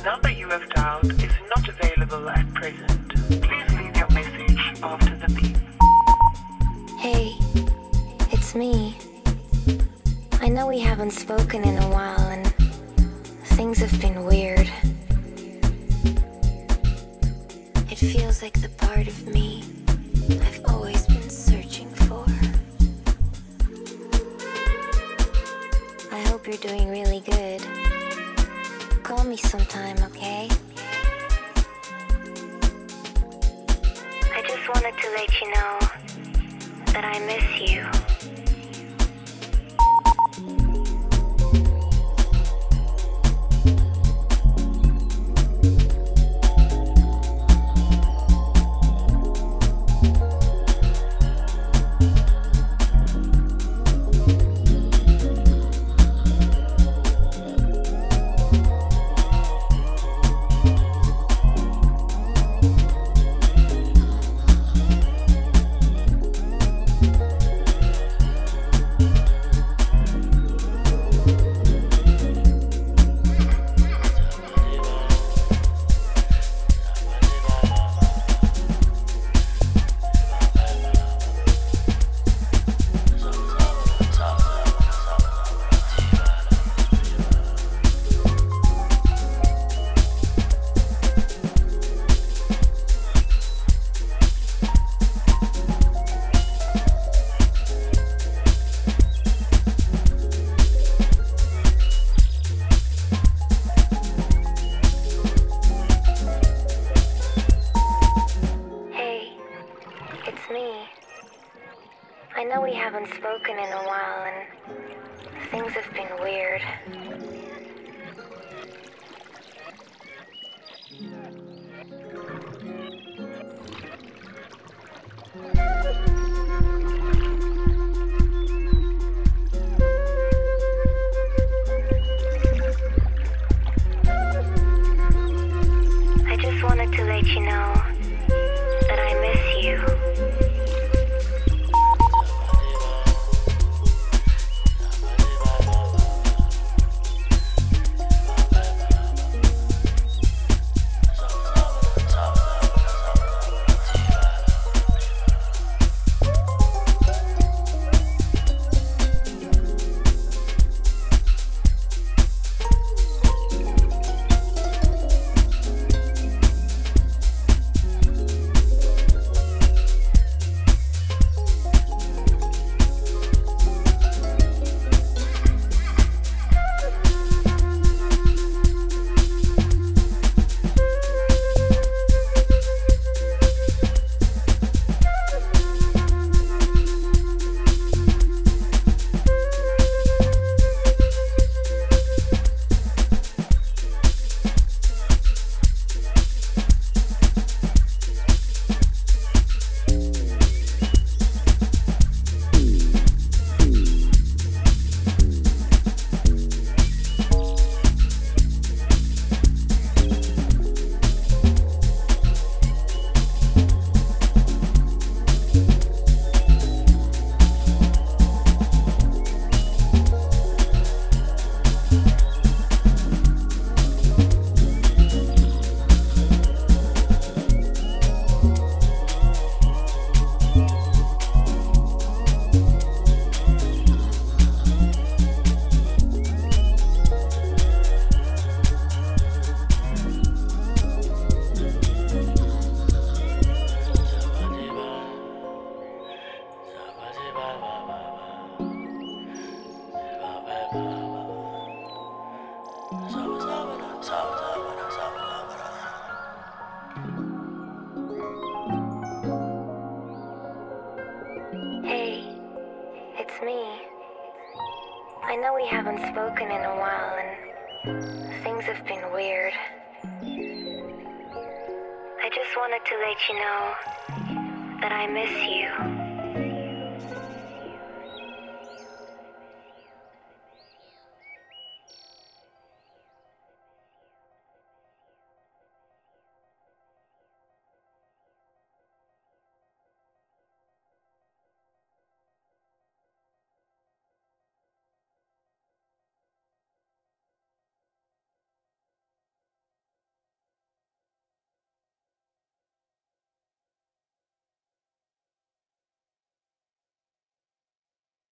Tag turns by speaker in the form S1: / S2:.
S1: number you have dialed is not available at present. Please leave your message after the beep.
S2: Hey, it's me. I know we haven't spoken in a while and things have been weird. It feels like the part of me I've always been searching for. I hope you're doing really good. Call me sometime, okay? I just wanted to let you know that I miss you. It's me. I know we haven't spoken in a while and things have been weird. I just wanted to let you know that I miss you. Hey, it's me. I know we haven't spoken in a while and things have been weird. I just wanted to let you know that I miss you.